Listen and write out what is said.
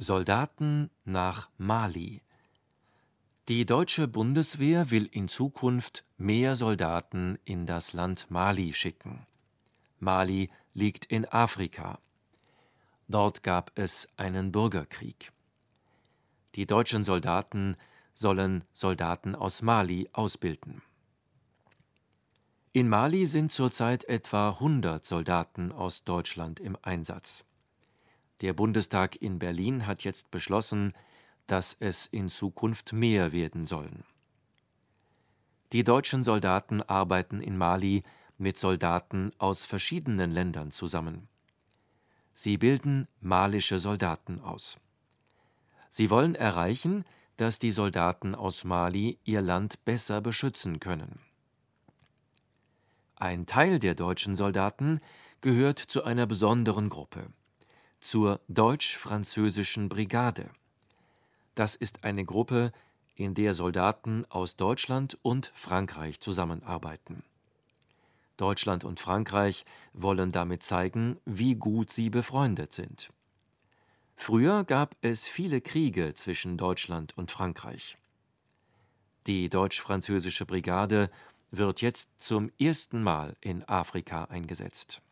Soldaten nach Mali. Die deutsche Bundeswehr will in Zukunft mehr Soldaten in das Land Mali schicken. Mali liegt in Afrika. Dort gab es einen Bürgerkrieg. Die deutschen Soldaten sollen Soldaten aus Mali ausbilden. In Mali sind zurzeit etwa 100 Soldaten aus Deutschland im Einsatz. Der Bundestag in Berlin hat jetzt beschlossen, dass es in Zukunft mehr werden sollen. Die deutschen Soldaten arbeiten in Mali mit Soldaten aus verschiedenen Ländern zusammen. Sie bilden malische Soldaten aus. Sie wollen erreichen, dass die Soldaten aus Mali ihr Land besser beschützen können. Ein Teil der deutschen Soldaten gehört zu einer besonderen Gruppe, zur Deutsch-Französischen Brigade. Das ist eine Gruppe, in der Soldaten aus Deutschland und Frankreich zusammenarbeiten. Deutschland und Frankreich wollen damit zeigen, wie gut sie befreundet sind. Früher gab es viele Kriege zwischen Deutschland und Frankreich. Die Deutsch-Französische Brigade wird jetzt zum ersten Mal in Afrika eingesetzt.